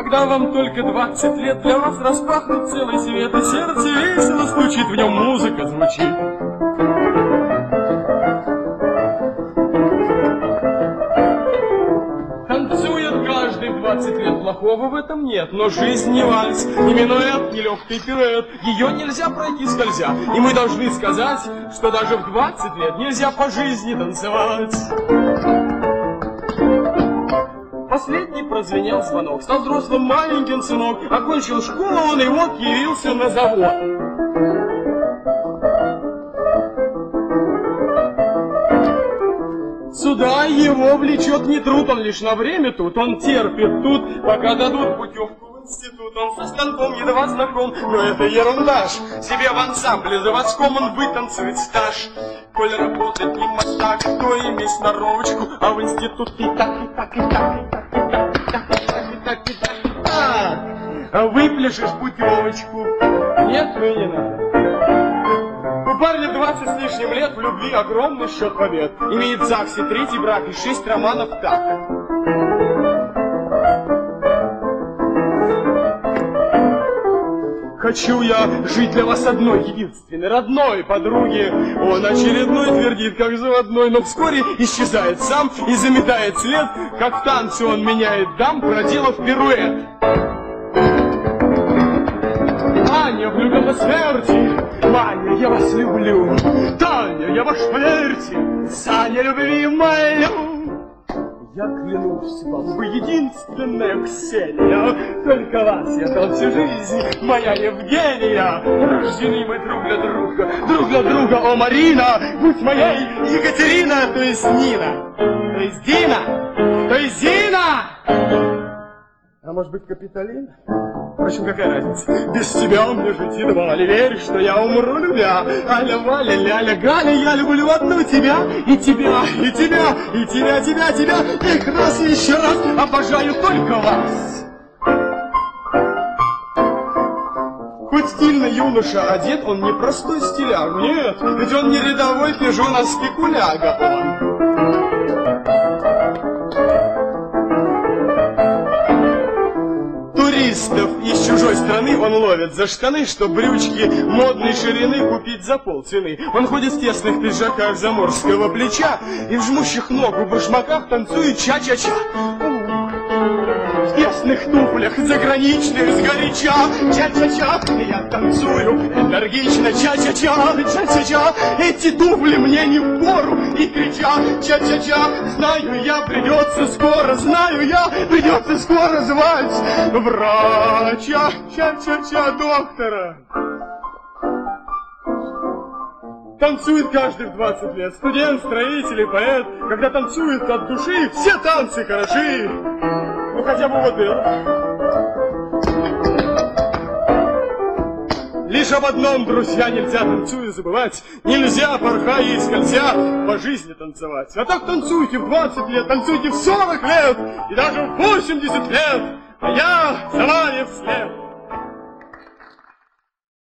Когда вам только 20 лет, для вас распахнут целый свет, и сердце весело стучит, в нем музыка звучит. Танцует каждый в 20 лет, плохого в этом нет, но жизнь не вальс, не минуэт, не легкий пируэт, ее нельзя пройти скользя, и мы должны сказать, что даже в 20 лет нельзя по жизни танцевать. Последний прозвенел звонок, стал взрослым маленьким сынок, окончил школу он и вот явился на завод. Сюда его влечет не труд, он лишь на время тут, он терпит тут, пока дадут путевку в институт. Он со станком едва знаком, но это ерундаш, себе в ансамбле заводском он вытанцует стаж. Коль работать не мастак, то имей сноровочку, а в институт и так, и так, и так, и так, и так, и так, и так, и так, и так, и так. А выпляшешь путевочку. Нет, ну и не надо. У парня 20 с лишним лет, в любви огромный счет побед. Имеет в ЗАГСе 3-й брак и 6 романов так. Хочу я жить для вас одной, единственной, родной подруги. Он очередной твердит, как заводной, но вскоре исчезает сам и заметает след, как в танце он меняет дам, проделав пируэт. Аня влюблена смерти, Ваня, я вас люблю, Таня, я ваш поверьте, Саня, любви молю. Я клянусь вам, вы единственная Ксения, только вас я дал всю жизнь, моя Евгения. Рождены мы друг для друга, о Марина, будь моей Екатерина, то есть Нина, то есть Дина, то есть Зина. А может быть, Капитолина? Впрочем, какая разница? Без тебя мне жить едва ли, верь, что я умру любя. Аля, Валя, Ляля, Галя, я люблю одну тебя, и тебя, и тебя, и тебя, тебя, тебя. Эх, раз и еще раз обожаю только вас. Хоть стильно юноша одет, он не простой стиляр, нет, ведь он не рядовой пижон, а спекуляга он. Туристов из чужой страны он ловит за штаны, чтоб брючки модной ширины купить за полцены. Он ходит в тесных пиджаках заморского плеча и в жмущих ногу башмаках танцует ча-ча-ча. В тесных туфлях заграничных сгоряча, ча-ча-ча, я танцую энергично, ча-ча-ча, ча-ча-ча. Эти туфли мне не впору, и крича, ча-ча-ча. Знаю я, придется скоро, знаю я, придется скоро звать врача, ча-ча-ча, доктора. Танцует каждый в 20 лет, студент, строитель и поэт. Когда танцует от души, все танцы хороши. Ну хотя бы вот это. Лишь об одном, друзья, нельзя танцуя забывать. Нельзя, порхая и скользя, по жизни танцевать. А так танцуйте в 20 лет, танцуйте в 40 лет и даже в 80 лет. А я за вами вслед.